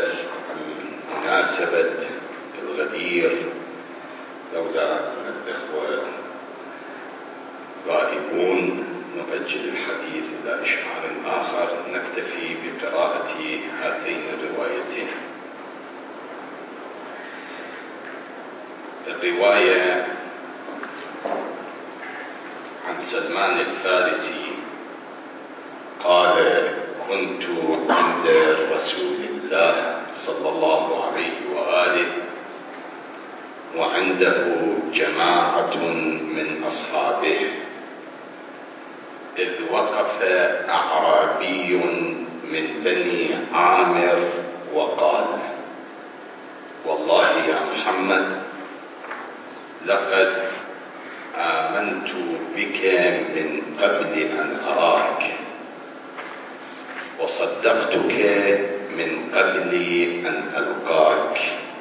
مناسبة الغدير، لولا أن الإخوة غائبون نؤجل الحديث إلى إشعار آخر، نكتفي بقراءة هاتين الروايتين. الرواية عن سلمان الفارسي قال: كنت عند رسول الله صلى الله عليه وآله وعنده جماعة من أصحابه، إذ وقف أعرابي من بني عامر وقال: والله يا محمد، لقد آمنت بك من قبل أن أراك، وصدقتك من قبل أن ألقاك،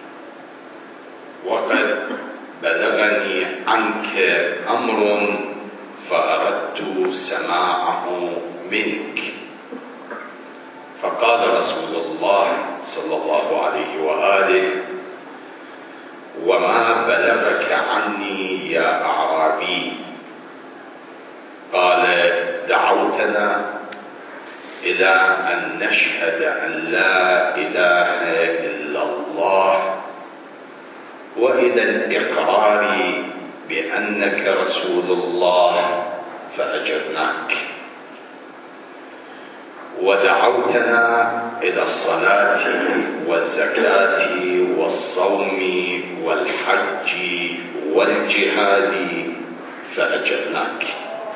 وقد بلغني عنك أمر فأردت سماعه منك. فقال رسول الله صلى الله عليه وآله: وما بلغك عني يا أعرابي؟ قال: دعوتنا إلى أن نشهد أن لا إله إلا الله، وإلى الإقرار بأنك رسول الله فأجرناك، ودعوتنا إلى الصلاة والزكاة والصوم والحج والجهاد فأجرناك،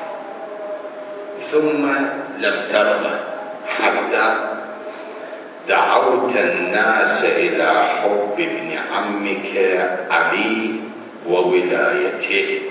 ثم لم ترضى حتى دعوت الناس إلى حب ابن عمك علي وولايته،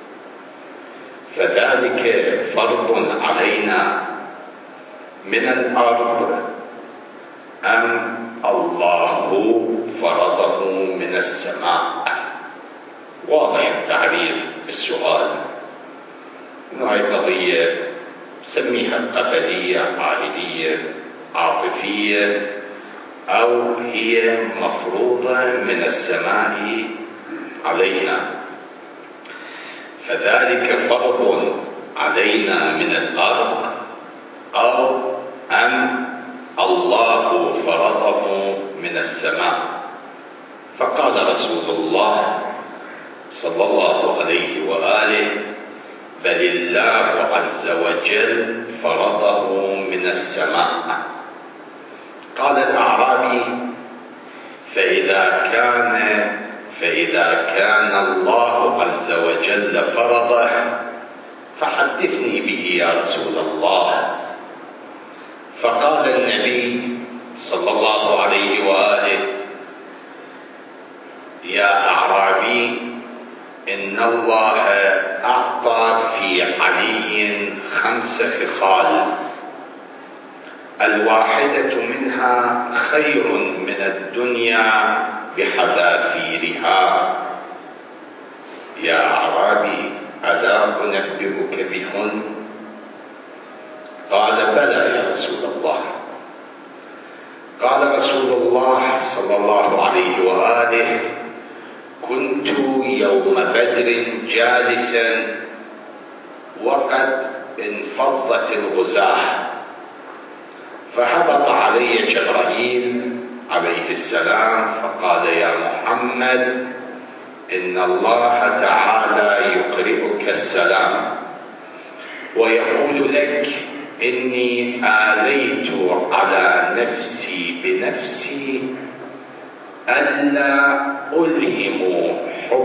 فذلك فرض علينا من الأرض أم الله فرضه من السماء؟ واضح التعريف بالسؤال. هاي قضية سميها قبلية، عائلية، عاطفية، أو هي مفروضة من السماء علينا، فذلك فرض علينا من الأرض أو أم الله فرضه من السماء. فقال رسول الله صلى الله عليه وآله: بل الله عز وجل فرضه من السماء. قال الأعرابي: فإذا كان الله عز وجل فرضه فحدثني به يا رسول الله. فقال النبي صلى الله عليه وآله: يا أعرابي، إن الله أعطى في علي 5 خصال، الواحدة منها خير من الدنيا بحذافيرها. يا أعرابي، ألا أنبئك بهن؟ قال: بلى يا رسول الله. قال رسول الله صلى الله عليه وآله: كنت يوم بدر جالسا وقد انفضت الغزاة، فهبط علي جبرائيل عليه السلام فقال: يا محمد، إن الله تعالى يقرئك السلام ويقول لك: إني آليت على نفسي بنفسي ألا ألهم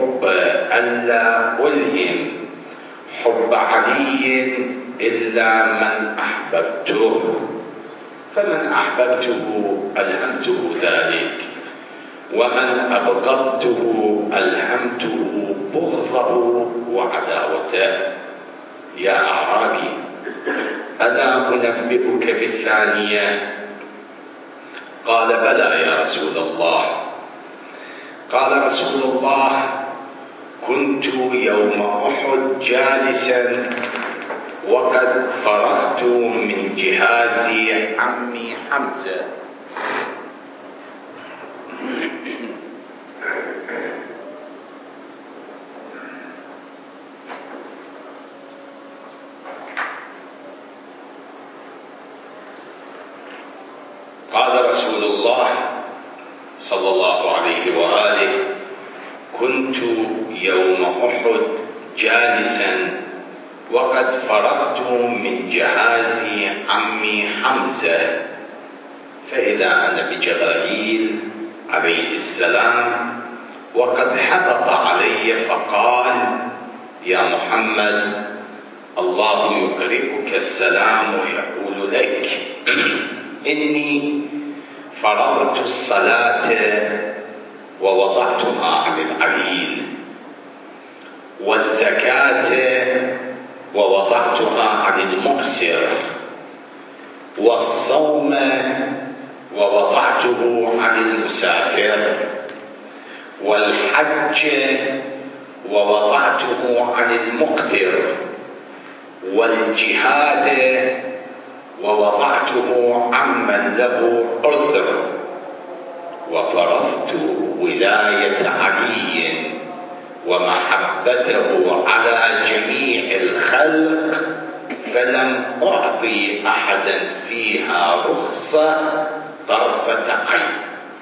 حب علي إلا من أحببته، فمن أحببته ألهمته ذلك، ومن أبغضته ألهمته بغضه وعداوته. يا أعرابي، ألا أنبئك بالثانية؟ قال: بلى يا رسول الله. قال رسول الله: كنت يوم أحد جالسا وقد فرغت من جهاز عمي حمزة، صلى الله عليه وآله: كنت يوم أحد جالسا وقد فرغت من جهاز عمي حمزة، فإذا أنا بجبرائيل عليه السلام وقد حبط علي فقال: يا محمد، الله يقرئك السلام ويقول لك: إني فرضت الصلاة ووضعتها عن العليل، والزكاة ووضعتها عن المقصر، والصوم ووضعته عن المسافر، والحج ووضعته عن المقدر، والجهاد ووضعته عمن له عذر، وفرضت ولاية علي ومحبته على جميع الخلق، فلم أعطي أحدا فيها رخصة طرفة عين.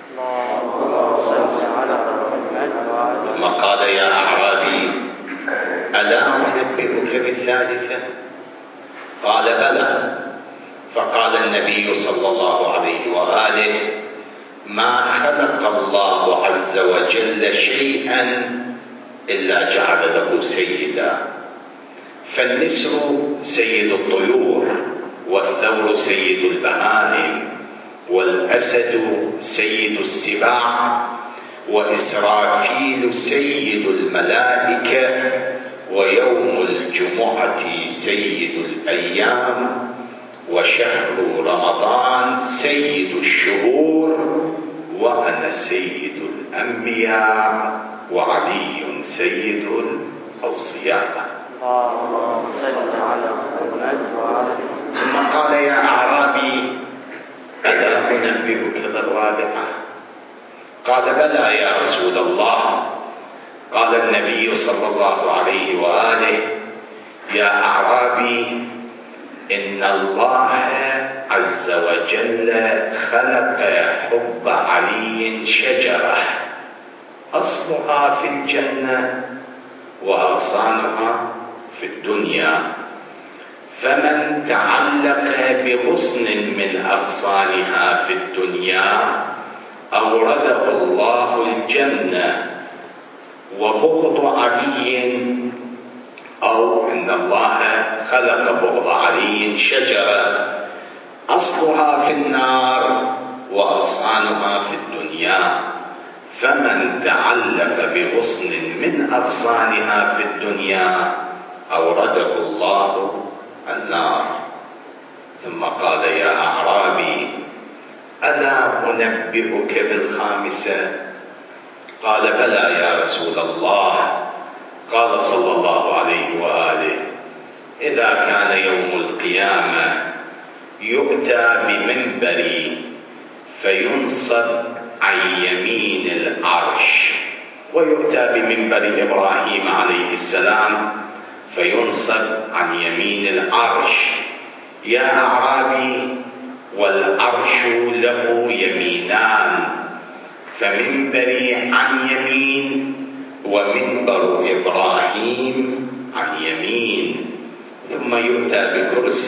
ثم قال: يا أعرابي، ألا أنبئك بالثالثة؟ قال: بلى. فقال النبي صلى الله عليه وآله: ما خلق الله عز وجل شيئا إلا جعل له سيدا، فالنسر سيد الطيور، والثور سيد البهائم، والأسد سيد السباع، وإسرافيل سيد الملائكة، ويوم الجمعة سيد الأيام، وشهر رمضان سيد الشهور، وأنا سيد الأنبياء، وعلي سيد الأوصياء. ثم قال: يا أعرابي، ألا أنبئك بالرابعة؟ قال: بلى يا رسول الله. قال النبي صلى الله عليه وآله: يا أعرابي، إن الله عز وجل خلق حب علي شجرة، أصلها في الجنة وأغصانها في الدنيا، فمن تعلق بغصن من أغصانها في الدنيا أورده الله الجنة. وبغض علي، أو إن الله خلق بغض علي شجرة أصلها في النار وأغصانها في الدنيا، فمن تعلق بغصن من أغصانها في الدنيا أورده الله النار. ثم قال: يا أعرابي، ألا أنبئك بالخامسة؟ قال: بلى يا رسول الله. قال صلى الله عليه وآله: إذا كان يوم القيامة يؤتى بمنبري فينصب عن يمين العرش، ويؤتى بمنبر إبراهيم عليه السلام فينصب عن يمين العرش. يا أعرابي، والعرش له يمينان، فمنبري عن يمين، ومنبر إبراهيم عن يمين. ثم يؤتى بكرس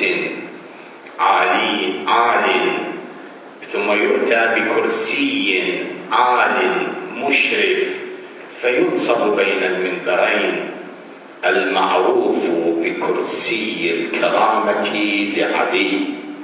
عال، ثم يؤتى بكرسي عال مشرف، فينصب بين المنبرين، المعروف بكرسي الكرامة لعلي،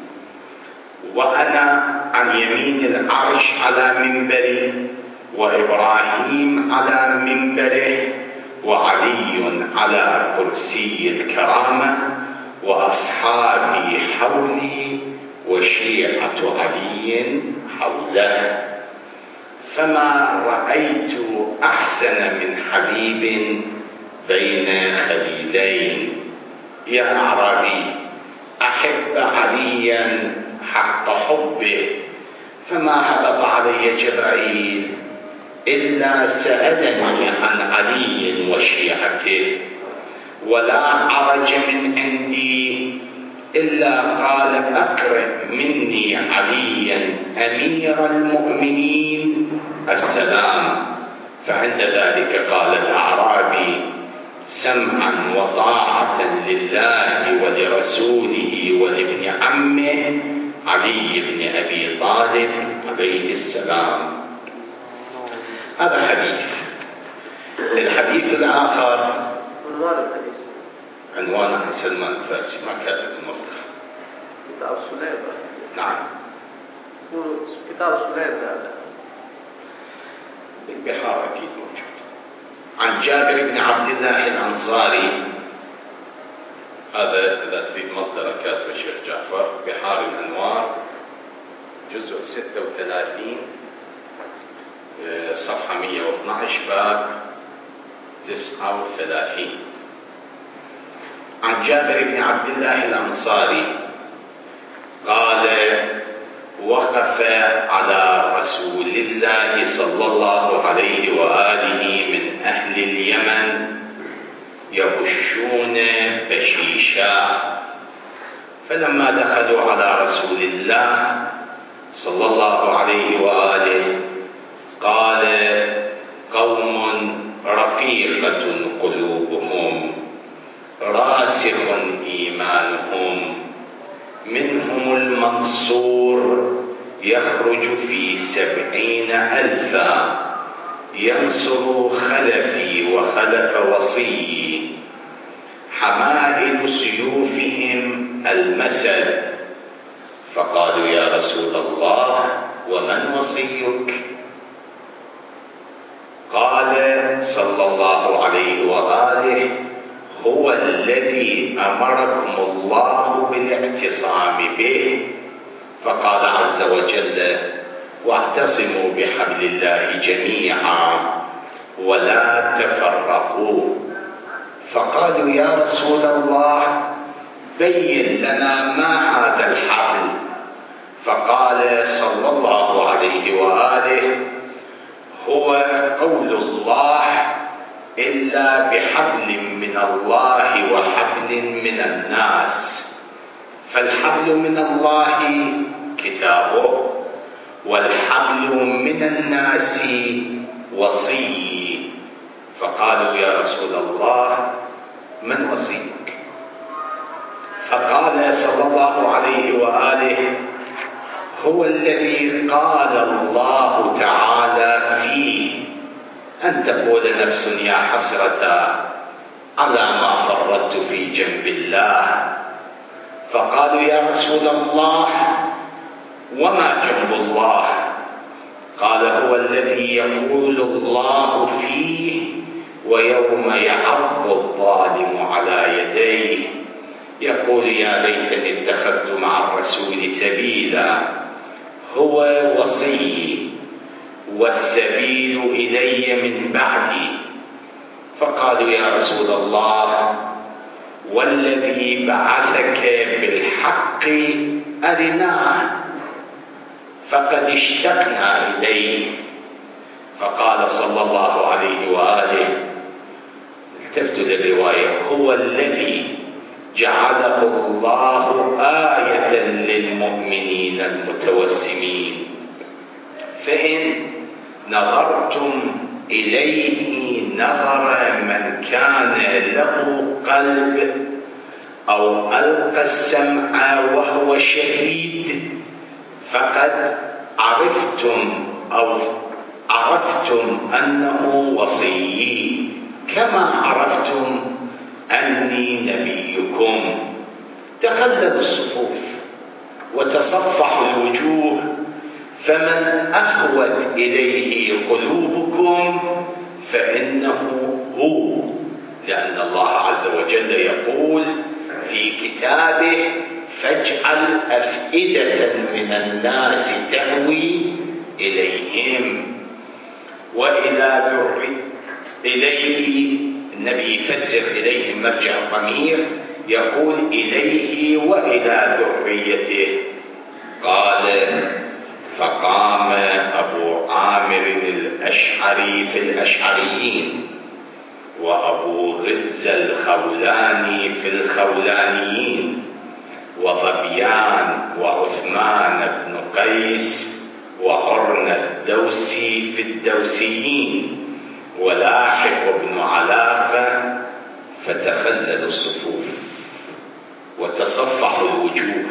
وأنا عن يمين العرش على منبري، وإبراهيم على منبره، وعلي على كرسي الكرامة، وأصحابي حولي، وشيعة علي حوله. فما رأيت أحسن من حبيب بين خليلين. يا أعرابي، أحب عليا حق حبه، فما هبط علي جبرائيل إلا سألني عن علي وشيعته، ولا عرج من عندي إلا قال: أقرب مني عليا أمير المؤمنين السلام. فعند ذلك قال الأعرابي: سمعا وطاعة لله ولرسوله ولابن عمه علي بن أبي طالب عليه السلام. هذا حديث. الحديث الآخر عنوان عن سلمان الفارسي، ما كاتب المصدر. كتاب سليم. نعم، كتاب سليم هذا البحار أكيد موجود. عن جابر بن عبد الله الأنصاري، هذا إذا تريد مصدر كاتب الشيخ جعفر، بحار الأنوار، جزء 36 صفحة 112 باب 39. عن جابر بن عبد الله الأنصاري قال: وقف على رسول الله صلى الله عليه وآله من أهل اليمن يبشون بشيشا، فلما دخلوا على رسول الله صلى الله عليه وآله قال: قوم رقيقة قلوبهم راسخ إيمانهم، منهم المنصور يخرج في 70,000 ينصر خلفي وخلف وصيي، حمائل سيوفهم المسد. فقالوا: يا رسول الله ومن وصيك؟ قال صلى الله عليه وآله: هو الذي أمركم الله بالاعتصام به. فقال عز وجل: واعتصموا بحبل الله جميعا ولا تفرقوا. فقالوا: يا رسول الله بين لنا ما هذا الحبل. فقال صلى الله عليه وآله: هو قول الله إلا بحبل من الله وحبل من الناس، فالحبل من الله كتابه، والحبل من الناس وصي. فقالوا: يا رسول الله من وصيك؟ فقال صلى الله عليه وآله: هو الذي قال الله تعالى فيه: أن تقول نفس يا حسرة على ما فرطت في جنب الله. فقالوا: يا رسول الله وما جنب الله؟ قال: هو الذي يقول الله فيه: ويوم يعض الظالم على يديه يقول يا ليتني اتخذت مع الرسول سبيلا. هو وصي والسبيل إلي من بعدي. فقالوا: يا رسول الله والذي بعثك بالحق أرناه فقد اشتقنا إليه. فقال صلى الله عليه وآله، التفتوا للرواية: هو الذي جعله الله آية للمؤمنين المتوسمين، فإن نظرتم إليه نظر من كان له قلب أو ألقى السمع وهو شهيد فقد عرفتم أنه وصيي، كما عرفتم أني نبيكم. تخللوا الصفوف وتصفحوا الوجوه، فمن أخوت إليه قلوبكم فإنه هو، لأن الله عز وجل يقول في كتابه: فاجعل أفئدة من الناس تهوي إليهم. وإذا ذرئ إليه، النبي يفسر إليه مرجع الضمير، يقول إليه وإلى ذريته. قال: فقام أبو عامر الأشعري في الأشعريين، وأبو غز الخولاني في الخولانيين، وظبيان وعثمان بن قيس وقرن الدوسي في الدوسيين ولاحق بن علاقة، فتخللوا الصفوف وتصفحوا الوجوه،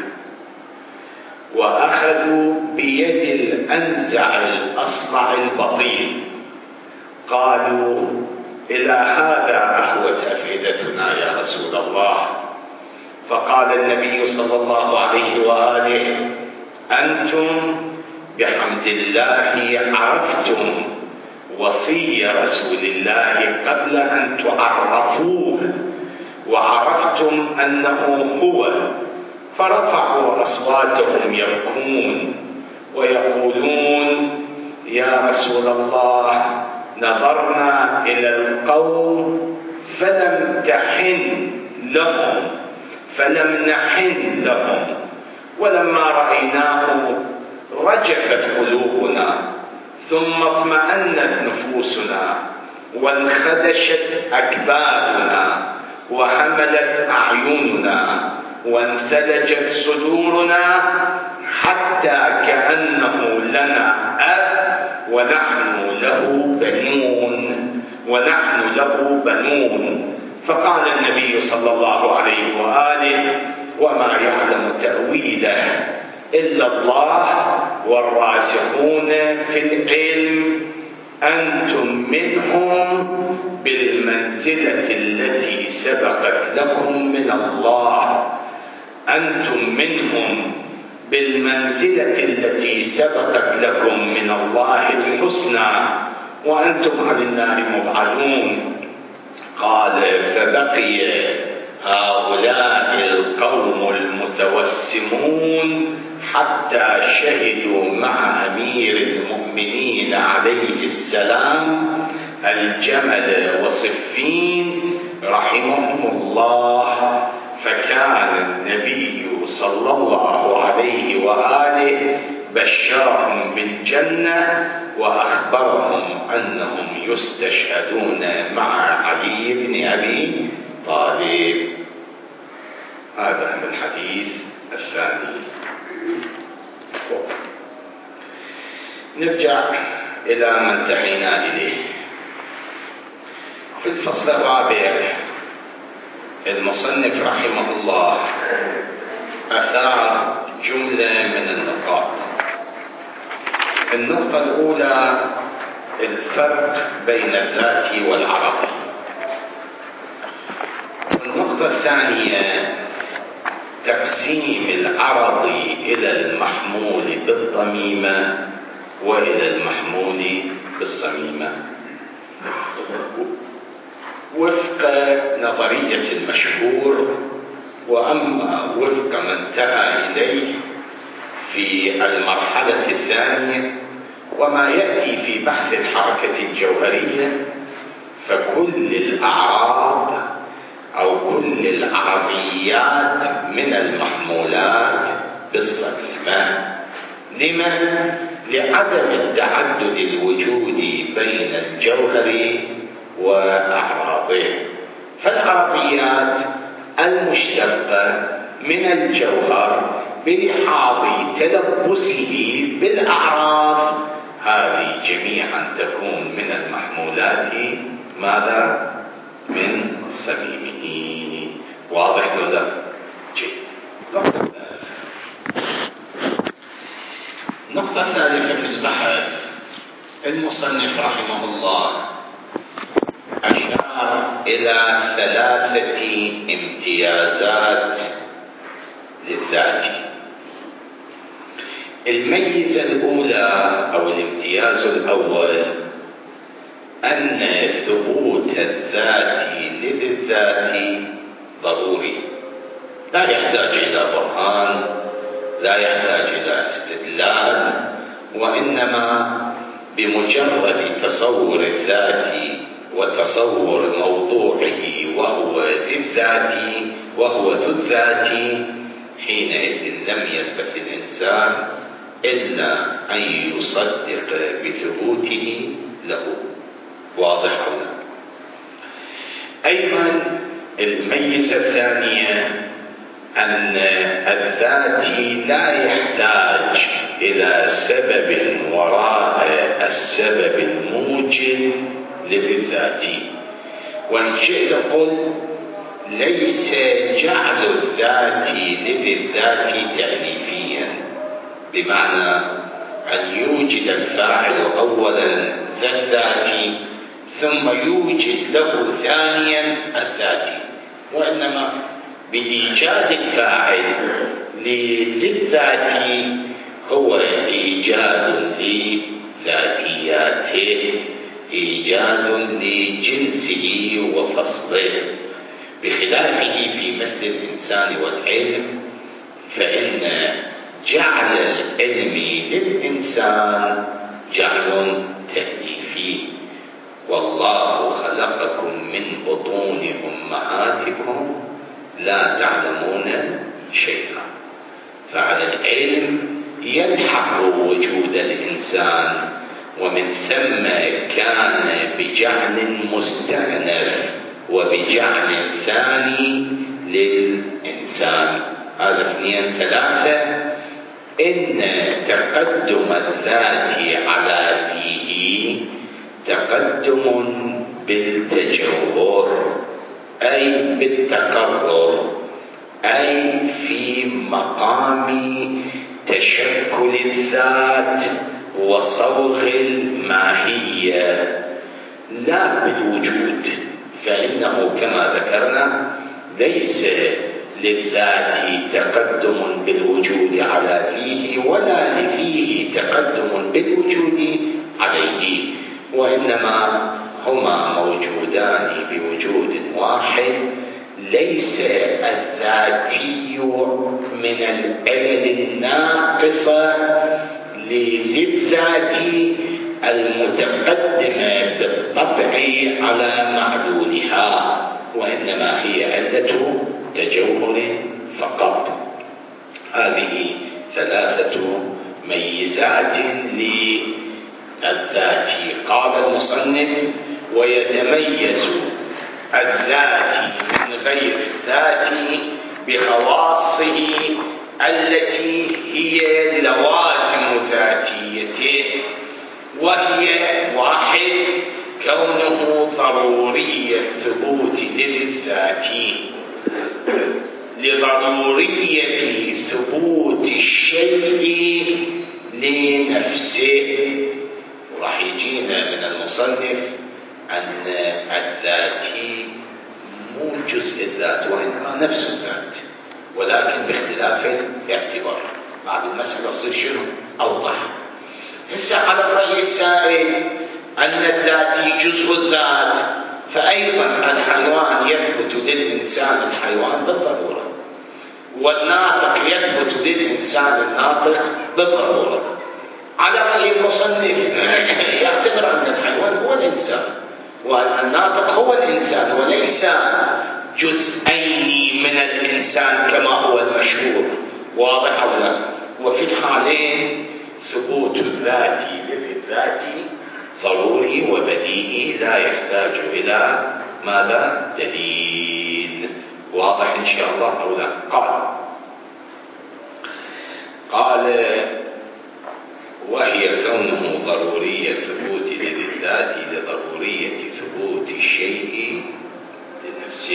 وأخذوا بيد الأنزع الأصلع البطيء، قالوا: إلى هذا أهوت أفئدتنا يا رسول الله. فقال النبي صلى الله عليه وآله: أنتم بحمد الله عرفتم وصي رسول الله قبل أن تعرفوه، وعرفتم أنه هو، فرفعوا أصواتهم يبكون ويقولون: يا رسول الله، نظرنا إلى القوم فلم نحن لهم، ولما رأيناه رجفت قلوبنا، ثم اطمأنت نفوسنا، وانخدشت أكبادنا، وحملت أعيننا، وانثلجت صدورنا، حتى كأنه لنا أب ونحن له بنون. فقال النبي صلى الله عليه وآله: وما يعلم تأويله إلا الله والراسخون في العلم، أنتم منهم بالمنزلة التي سبقت لكم من الله، أنتم منهم بالمنزلة التي سبقت لكم من الله الحسنى، وأنتم عن النار مبعدون. قال: فبقي هؤلاء القوم المتوسمون حتى شهدوا مع أمير المؤمنين عليه السلام الجمل وصفين رحمهم الله. فكان النبي صلى الله عليه وآله بشرهم بالجنة، وأخبرهم أنهم يستشهدون مع علي بن أبي طالب. هذا من الحديث الثاني. نرجع إلى ما انتهينا إليه. في الفصل الرابع المصنف رحمه الله أثار جملة من النقاط. النقطة الأولى: الفرق بين الذاتي والعرضي. النقطة الثانية: تقسيم العرضي إلى المحمول بالضميمة وإلى المحمول بالصميمة وفق نظرية المشهور، وأما وفق ما انتهى إليه في المرحلة الثانية وما يأتي في بحث الحركة الجوهرية، فكل الأعراض أو كل العرضيات من المحمولات بالصميمة. لما؟ لعدم التعدد الوجودي بين الجوهر وأعراضه. فالعرضيات المشتقة من الجوهر بلحاظ تلبسه بالأعراض، هذه جميعا تكون من المحمولات ماذا؟ من صميمه. واضح ولا؟ جيد. النقطة الثالثة في البحث، المصنف رحمه الله أشار إلى 3 امتيازات للذات. الميزة الأولى أو الامتياز الأول أن ثبوت الذات للذات ضروري، لا يحتاج إلى برهان، لا يحتاج إلى استدلال، وإنما بمجرد تصور الذات وتصور موضوعه وهو ذو الذات، حينئذ لم يثبت الإنسان إلا أن يصدق بثبوته له. واضح هنا. أيضا الميزة الثانية أن الذات لا يحتاج إلى سبب وراء السبب الموجب للذات. وإن شئت قل ليس جعل الذات للذات تأليفيا، بمعنى أن يوجد الفاعل أولا ذا الذات ثم يوجد له ثانيا الذات، وإنما بإيجاد الفاعل للذات هو إيجاد لذاتياته، إيجاد لجنسه وفصله، بخلافه في مثل الإنسان والعلم، فإن جعل العلم للإنسان جعل تأليفي. والله خلقكم من بطون أمهاتكم لا تعلمون شيئا. فعلى العلم يلحق وجود الإنسان، ومن ثم كان بجعل مستأنف وبجعل ثاني للإنسان. هذا 2 3. إن تقدم الذات على ذيه تقدم بالتجوهر، أي بالتقرر، أي في مقام تشكل الذات وصوغ الماهية، لا بالوجود. فإنه كما ذكرنا ليس للذات تقدم بالوجود على فيه، ولا لفيه تقدم بالوجود عليه، وإنما هما موجودان بوجود واحد. ليس الذاتي من العلل الناقصة للذات المتقدمة بالطبع على معلولها، وإنما هي علة تجوهر فقط. هذه 3 ميزات للذات. قال المصنف: ويتميز الذات من غير الذات بخواصه التي هي لوازم ذاتيته، وهي: 1 كونه ضروري الثبوت للذات، لضرورية ثبوت الشيء لنفسه. وراح يجينا من المصنف أن الذاتي مو جزء الذات، وإنما نفس الذات، ولكن باختلاف الاعتبار. بعد المسألة تصير شنو؟ أوضح. هسه على الرأي السائد أن الذاتي جزء الذات، فأيضا الحيوان يثبت للإنسان الحيوان بالضرورة، والناطق يثبت للإنسان الناطق بالضرورة. على رأي المصنف يعتبر أن الحيوان هو الإنسان، وأن الناطق هو الإنسان، وليس جزئين من الإنسان كما هو المشهور. واضح أو لا؟ وفي الحالين ثبوت الذات للذات ضروري وبديهي، لا يحتاج إلى ماذا؟ دليل. واضح إن شاء الله أو لا؟ قال: وهي كونه ضرورية ثبوت للذات لضرورية ثبوت الشيء لنفسه،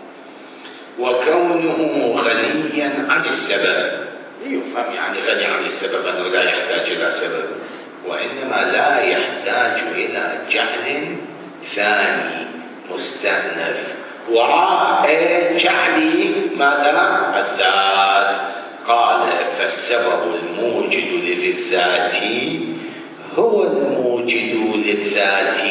وكونه غنيا عن السبب. يفهم يعني غني عن السبب أنه لا يحتاج إلى سبب، وإنما لا يحتاج إلى جعل ثاني مستأنف وراء جعل ماذا؟ الذات. قال: فالسبب الموجد للذات هو الموجد للذات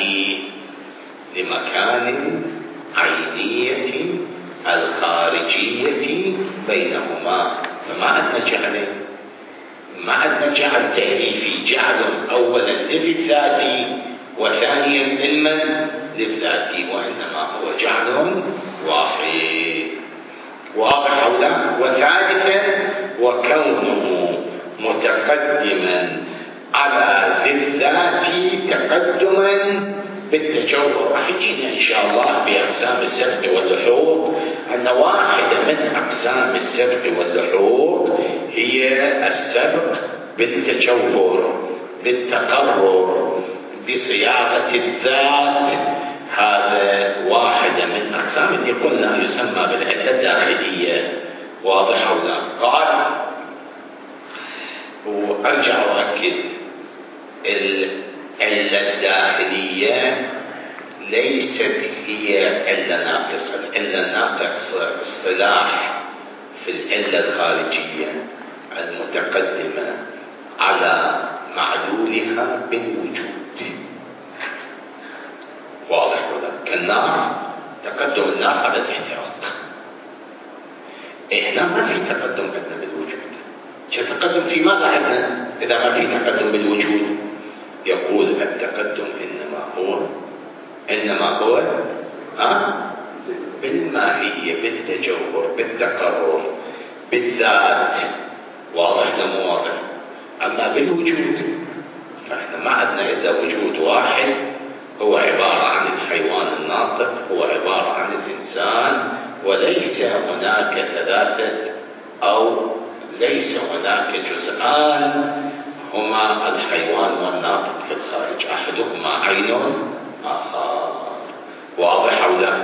لمكان عينية الخارجية بينهما. فما عندنا جعل، ما عندنا جعل تأليفي، جعل أولا للذات وثانيا للذات، وإنما هو جعل واحد. واضح أو لا؟ وثالثا: وكونه متقدما على الذات تقدما بالتجوهر. راح يجينا إن شاء الله بأقسام السبق واللحوق أن واحدة من أقسام السبق واللحوق هي السبق بالتجوهر، بالتقرر، بصياغة الذات. هذا واحدة من أقسام اللي قلنا يسمى بالعلة الداخلية. واضح أو لا؟ قال وأرجع وأكد العلة الداخلية ليست هي علة ناقصة. العلة الناقصة اصطلاح في العلة الخارجية المتقدمة على معلولها بالوجود. واضح ولا؟ كالنار، تقدم النار على الاحتراق. هنا ما في تقدم عندنا بالوجود. التقدم في ماذا عندنا إذا ما في تقدم بالوجود؟ يقول التقدم إنما هو بالماهية، بالتجوهر، بالتقرر، بالذات. واضح ولا مو واضح؟ أما بالوجود فإحنا ما عندنا إلا وجود واحد، هو عبارة عن الحيوان الناطق، هو عبارة عن الإنسان، وليس هناك ثلاثة أو ليس هناك جزءان هما الحيوان والناطق في الخارج، أحدهما عين آخر. واضح أو لا؟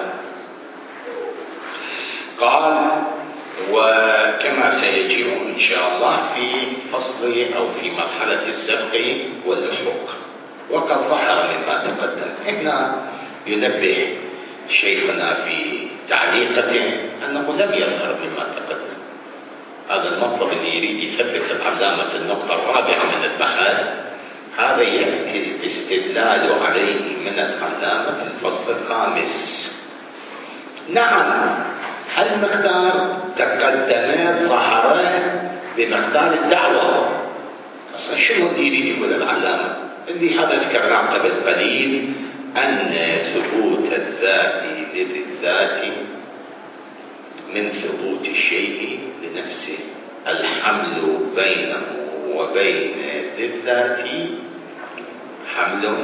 قال وكما سيجيء إن شاء الله في فصل أو في مرحلة السبق واللحوق. وقد ظهر مما تقدم. هنا ينبه شيخنا في تعليقته أنه لم يظهر مما تقدم. هذا المطلب اللي يريد يثبت العلامة النقطة الرابعة من البحث، هذا يأتي الاستدلال عليه من العلامة في الفصل الخامس. نعم، هالمقدار تقدم ظهر بمقدار الدعوة. أصلا شنو اللي يريد يقول العلامة؟ اللي هذا ذكرناه قبل قليل، أن ثبوت الذات للذات من ثبوت الشيء لنفسه. الحمل بينه وبين الذات حمل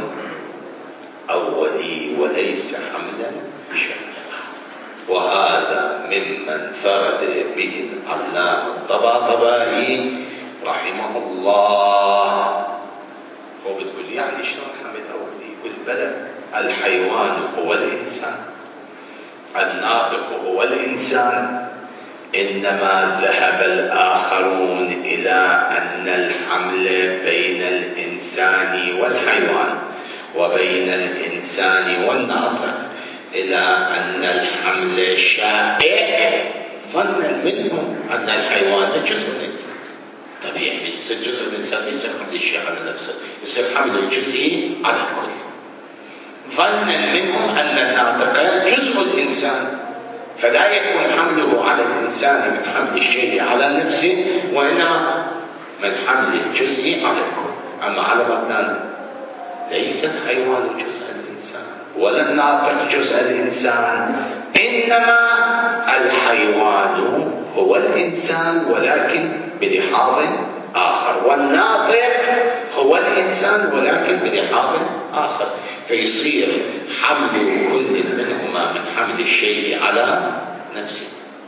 أولي وليس حملا شرعيا. وهذا ممن فرد به العلامة الطباطبائي رحمه الله. هو بتقول يعني شلون حمل أولي؟ يقول بلى، الحيوان هو الإنسان، الناطق هو الإنسان، إنما ذهب الآخرون إلى أن الحمل بين الإنسان والحيوان وبين الإنسان والناطق إلى أن الحمل شائع، ظنا منهم أن الحيوان جزء من الإنسان. طبيعي يصير جزء من الإنسان يصير حمل الشيء على نفسه، يصير حمل الجزئي على الكل. ظنا منهم أن الناطق جزء الإنسان، فلا يكون حمله على الإنسان من حمل الشيء على نفسه، وإنما من حمل الجزء على الكل. أما على متنان ليس الحيوان جزء الإنسان ولا الناطق جزء الإنسان، إنما الحيوان هو الإنسان ولكن بلحاظ آخر، والناطق هو الإنسان ولكن بلحاظ آخر. فيصير حمل كل منهما من حمل الشيء على نفسه.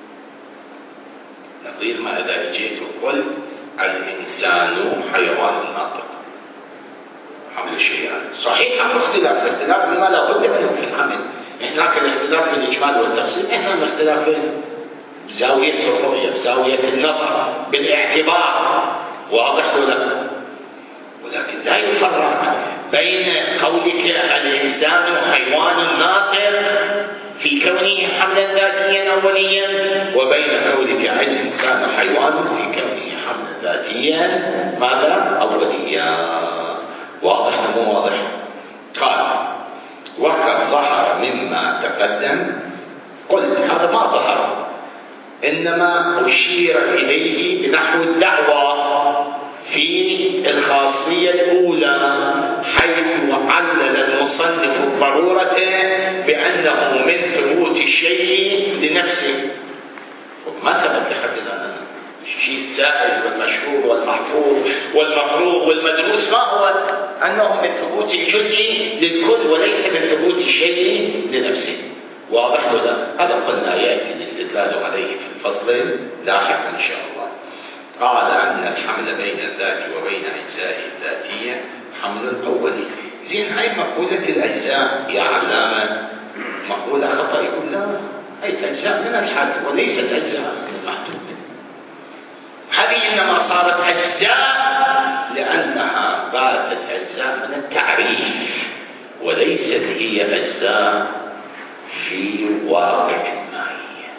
نظير ما إذا جئت وقلت الإنسان حيوان ناطق، حمل الشيء على صحيح. أما اختلاف ما لا بد منه في الحمل. هناك الاختلاف بالإجمال والتفصيل، إحنا الاختلاف بزاوية الرؤية، بزاوية النظر، بالاعتبار. واضح ولا؟ ولكن لا يفرق بين قولك الإنسان حيوان ناطق في كونه حملا ذاتيا أوليا، وبين قولك الإنسان حيوان في كونه حملا ذاتيا ماذا؟ أوليا. واضح مو واضح؟ قال وقد ظهر مما تقدم. قلت هذا ما ظهر، إنما أشير إليه بنحو الدعوة في الخاصية الأولى، حيث علل المصنف الضرورة بأنه من ثبوت الشيء لنفسه. ما ثبت لحد الآن الشيء السائل والمشهور والمحفوظ والمفروض والمدروس، ما هو؟ أنه من ثبوت الجزء للكل وليس من ثبوت الشيء لنفسه. واضح ولا؟ هذا قلنا يأتي الاستدلال عليه في الفصل لاحقا إن شاء الله. قال أن الحمل بين الذات وبين أجزاء الذاتية حمل أولي. زين، هاي مقولة الأجزاء يا علامة مقولة خطأ. يقول لا، هي أجزاء من الحد وليست أجزاء من المحدود. هذه إنما صارت أجزاء لأنها باتت أجزاء من التعريف، وليست هي أجزاء في واقع الماهية.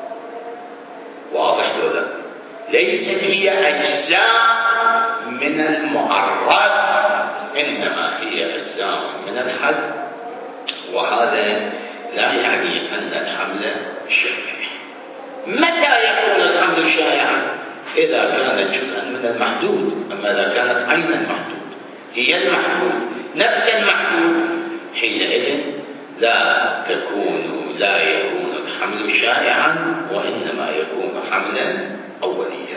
واضح ولا؟ ليست هي أجزاء من المعرف، إنما هي أجزاء من الحد. وهذا لا يعني أن الحمل شائع. متى يكون الحمل شائعا؟ إذا كانت جزءا من المحدود. أما إذا كانت عين المحدود هي المحدود نفس المحدود، حينئذ لا يكون الحمل شائعا، وإنما يكون حملا أوليا.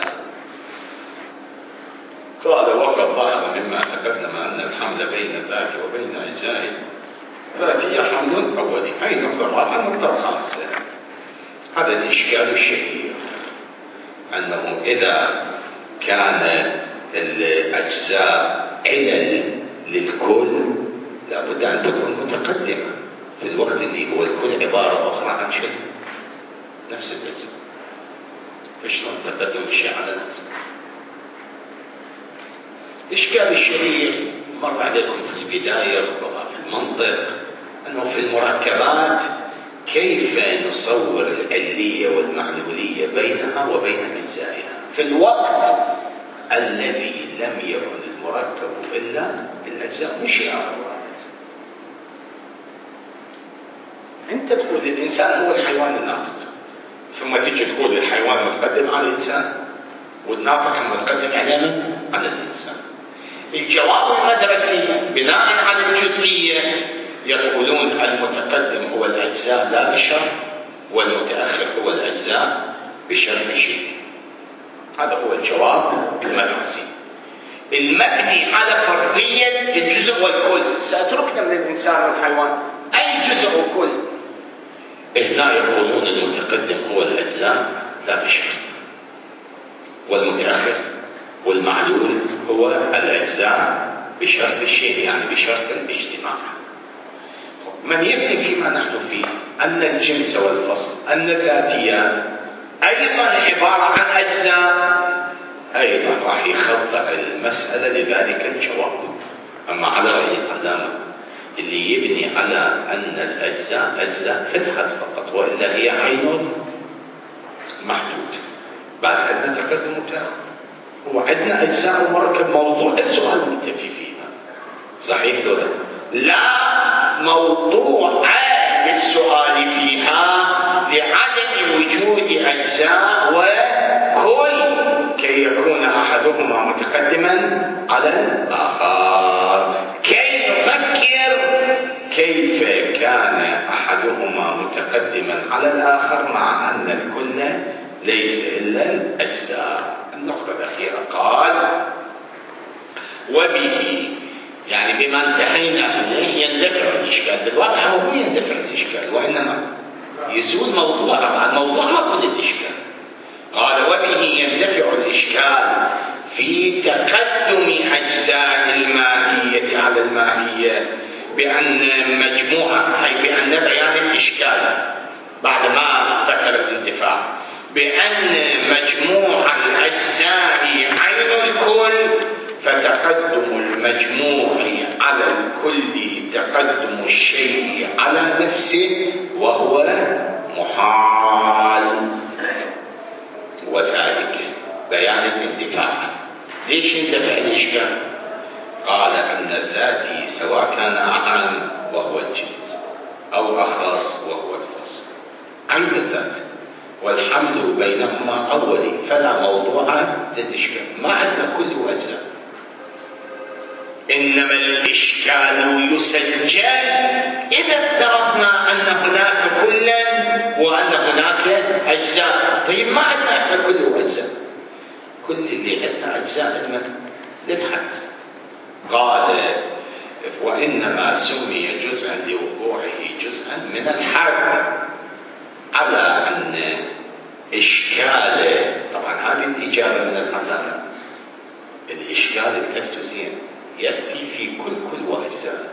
قال وقد ظهر مما تقدم أن الحمل بين الذات وبين أجزاء الذاتية حمل أولي. هذه النقطة الرابعة. النقطة الخامسة، هذا الإشكال الشهير أنه إذا كان الأجزاء علل للكل لابد أن تكون متقدمة في الوقت اللي هو الكل عبارة أخرى عن شيء نفس الأجزاء. فشلون تقدم الشيء على نفسه؟ الإشكال الشهير مر عليكم في البداية ربما في المنطق، أنه في المركبات كيف نصور العلية والمعلولية بينها وبين أجزائها في الوقت الذي لم يكن المركب إلا الأجزاء مش أفراد. أنت تقول الإنسان هو الحيوان الناطق، ثم تجي تقول الحيوان متقدم على الإنسان والناطق متقدم على من؟ على الإنسان. الجواب المدرسي بناء على الجزئية يقولون المتقدم هو الأجزاء لا بشرط، والمتأخر هو الأجزاء بشرط شيء. هذا هو الجواب المدرسي المبني على فرضية الجزء والكل. سأتركنا من الإنسان والحيوان أي جزء وكل. هنا يقولون المتقدم هو الأجزاء لا بشرط، والمتأخر والمعلول هو الأجزاء بشرط الشيء، يعني بشرط الاجتماع. من يبني فيما نحن فيه أن الجنس والفصل أن الذاتيات أيضا عبارة عن أجزاء، أيضا راح يخضع المسألة لذلك الجواب. أما على رأي العلامة اللي يبني على أن الأجزاء أجزاء في الحد فقط، وإلا هي عين محدود، بعد عندنا تقدم وتأخر، وعندنا أجزاء ومركب. موضوع السؤال المنتفي فيها صحيح ولا لا؟ موضوع السؤال فيها لعدم وجود أجزاء وكل كي يكون أحدهما متقدما على الآخر. كي نفكر كيف كان أحدهما متقدما على الآخر مع أن الكل ليس إلا الأجزاء. النقطة الأخيرة قال وبه، يعني بما انتهينا إليه يندفع الإشكال. بالواقع هو يندفع الإشكال، وإنما يزول موضوع. طبعا الموضوع ما كل الإشكال. قال وبه يندفع الإشكال في تقدم أجزاء الماهية على الماهية، بأن مجموعة، أي بأن بيان الإشكال بعد ما ذكر الاندفاع، بأن مجموع الأجزاء عين الكل، فتقدم المجموع على الكل تقدم الشيء على نفسه وهو محال، وذلك بيان الاندفاع. ليش اندفع الإشكال؟ قال أن الذاتي سواء كان أعم وهو الجنس أو أخص وهو الفصل عين الذات، والحمل بينهما أولي، فلا موضوع للإشكال. ما عندنا كل وأجزاء، إنما الإشكال يسجل إذا افترضنا أن هناك كلا وأن هناك أجزاء. طيب ما عندنا إحنا كل وأجزاء، كل اللي عندنا أجزاء للحد. قال وإنما سمي جزءا لوقوعه جزءا من الحد، على أن إشكاله، طبعا هذه الإجابة من العلامة، الإشكال التفتزين يأتي في كل وأجزاء.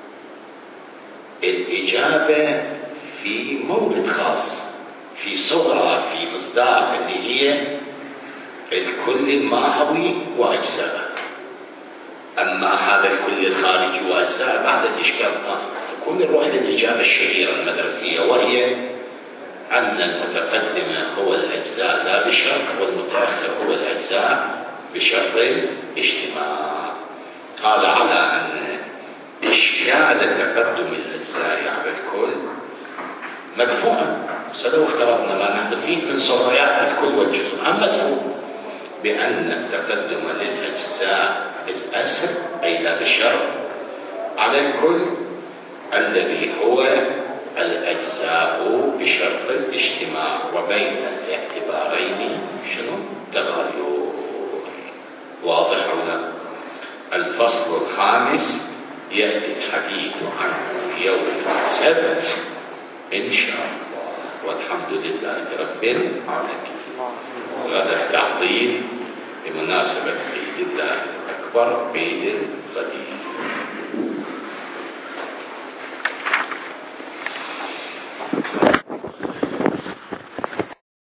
الإجابة في مورد خاص، في صغرى، في مصداق اللي هي الكل الماهوي وأجزاء. أما هذا الكل الخارجي وأجزاء بعد الإشكال تكون نروح للإجابة الشهيرة المدرسية، وهي أن المتقدم هو الأجزاء لا بشرط، والمتأخر هو الأجزاء بشرط الاجتماع. قال على أن إشكال تقدم الأجزاء على الكل مدفوعا، سلو افترضنا ما نحن فيه من صغريات الكل والجزء، أم مدفوع بأن التقدم للأجزاء الأسر أي لا بشرط على الكل الذي هو الأجزاء بشرط الاجتماع، وبين الاعتبارين شنو؟ تغير. واضح ولا؟ الفصل الخامس يأتي الحديث عنه يوم السبت إن شاء الله، والحمد لله رب العالمين. وهذا التعطيل بمناسبة عيد الله الأكبر، عيد الغدير.